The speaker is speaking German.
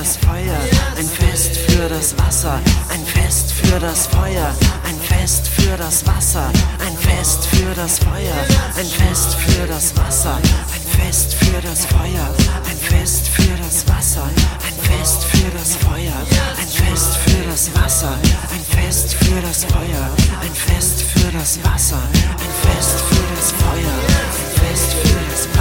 das Feuer, ein Fest für das Wasser, ein Fest für das Feuer, ein Fest für das Wasser, ein Fest für das Feuer, ein Fest für das Wasser, ein Fest für das Feuer, ein Fest für das Wasser, ein Fest für das Feuer, ein Fest für das Wasser, ein Fest für das Feuer, ein Fest für das Wasser, ein Fest für das Feuer, ein Fest für das Wasser.